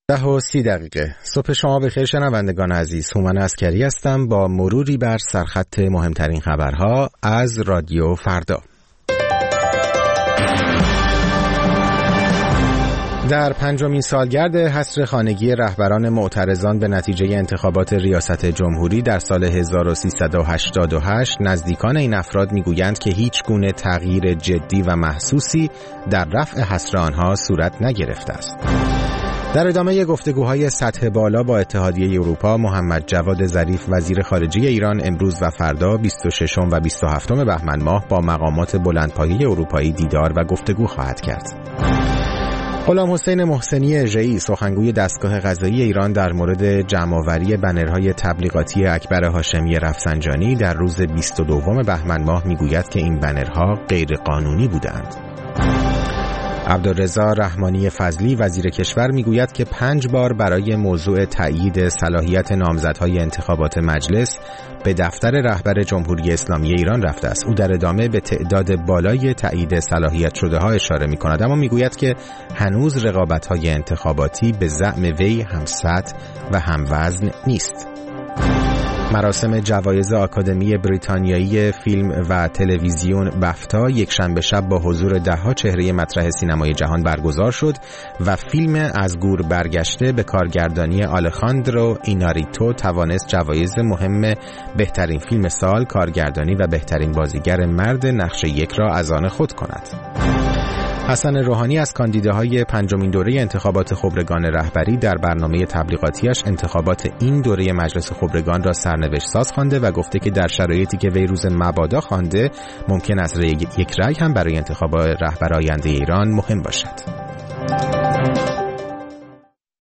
10:30 صبح شما بخیر شنوندگان عزیز. هومن عسکری هستم با مروری بر سرخط مهمترین خبرها از رادیو فردا. در 5مین سالگرد حصر خانگی رهبران معترضان به نتیجه انتخابات ریاست جمهوری در سال 1388 نزدیکان این افراد میگویند که هیچ گونه تغییر جدی و محسوسی در رفع حصر آنها صورت نگرفته است. در ادامه گفتگوهای سطح بالا با اتحادیه اروپا، محمد جواد ظریف وزیر خارجه ایران امروز و فردا 26 و 27 بهمن ماه با مقامات بلندپایه اروپایی دیدار و گفتگو خواهد کرد. غلامحسین محسنی اژه‌ای سخنگوی دستگاه قضایی ایران در مورد جمع‌آوری بنرهای تبلیغاتی اکبر هاشمی رفسنجانی در روز 22 بهمن ماه میگوید که این بنرها غیرقانونی بودند. عبدالرضا رحمانی فضلی وزیر کشور میگوید که 5 بار برای موضوع تأیید صلاحیت نامزدهای انتخابات مجلس به دفتر رهبر جمهوری اسلامی ایران رفته است. او در ادامه به تعداد بالای تأیید صلاحیت شده ها اشاره می کند، اما میگوید که هنوز رقابت‌های انتخاباتی به زعم وی هم سطح و هم وزن نیست. مراسم جوایز آکادمی بریتانیایی فیلم و تلویزیون بفتا یک شنبه شب با حضور ده‌ها چهره مطرح سینمای جهان برگزار شد و فیلم از گور برگشته به کارگردانی آلخاندرو ایناریتو توانست جوایز مهم بهترین فیلم سال، کارگردانی و بهترین بازیگر مرد نقش یک را از آن خود کند. حسن روحانی از کاندیداهای 5مین دوره انتخابات خبرگان رهبری در برنامه تبلیغاتیش انتخابات این دوره مجلس خبرگان را سرنوشت ساز خوانده و گفته که در شرایطی که وی روز مبادا خوانده ممکن است یک رأی هم برای انتخاب رهبر آینده ایران مهم باشد.